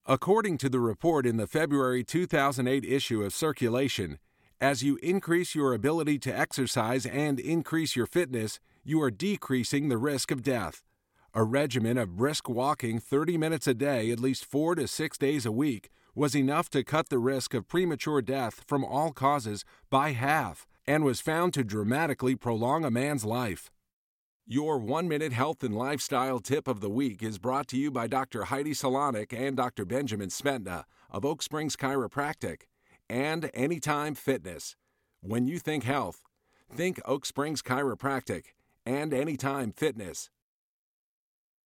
According to the report in the February 2008 issue of Circulation, as you increase your ability to exercise and increase your fitness, you are decreasing the risk of death. A regimen of brisk walking 30 minutes a day at least 4 to 6 days a week was enough to cut the risk of premature death from all causes by half and was found to dramatically prolong a man's life. Your 1-minute health and lifestyle tip of the week is brought to you by Dr. Heidi Salonik and Dr. Benjamin Smetna of Oak Springs Chiropractic and Anytime Fitness. When you think health, think Oak Springs Chiropractic and Anytime Fitness.